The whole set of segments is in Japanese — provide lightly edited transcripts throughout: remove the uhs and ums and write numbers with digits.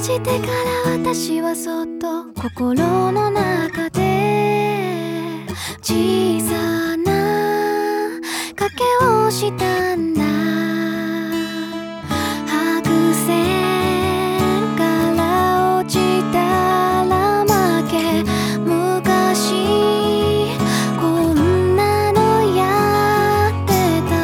してから私はそっと心の中で小さな賭けをしたんだ。白線から落ちたら負け、昔こんなのやってた。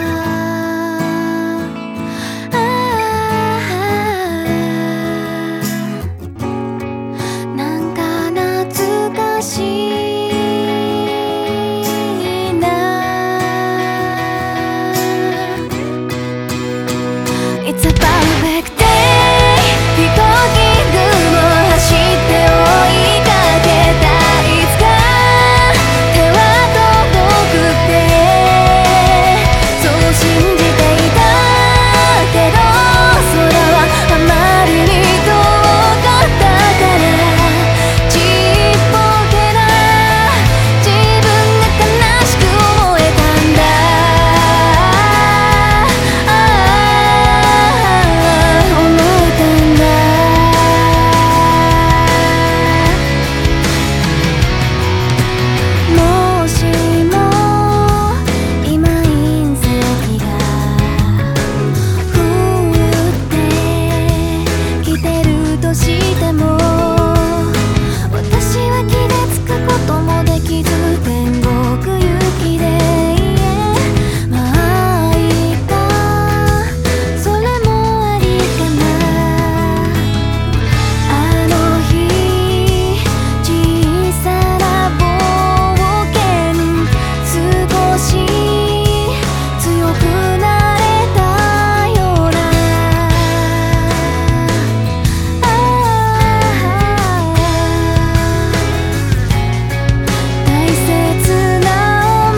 なんか懐かしいな。It's a perfect day。 飛行機雲走って追いかけた。いつか手は届くってそう信じていたけど、空はあまりに遠かったからちっぽけな自分が悲しく思えたんだ。思えたんだ。もしも今隕石が降ってきてるとしても、私は気がつくこともできず天国行きでまあいいか、それもありかな。あの日小さな冒険、少し強くなれたような。大切な思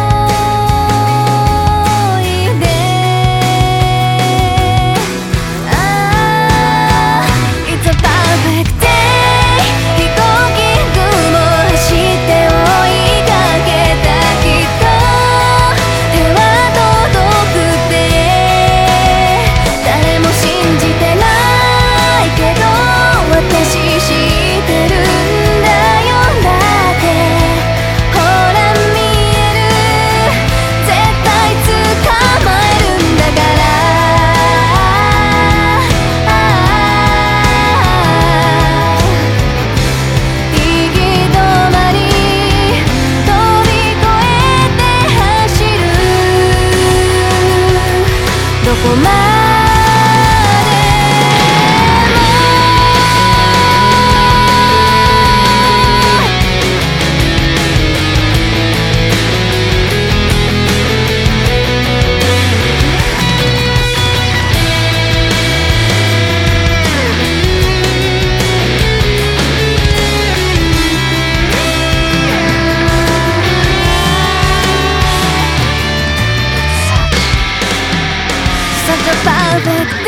い出。It's a perfect day。 飛行機雲走って追いかけた。きっと手は届くって誰も信じてないけど、私知ってるんだよ。だってほら見える、絶対捕まえるんだから。行き止まり飛び越えて走る、どこまでも。Such a perfect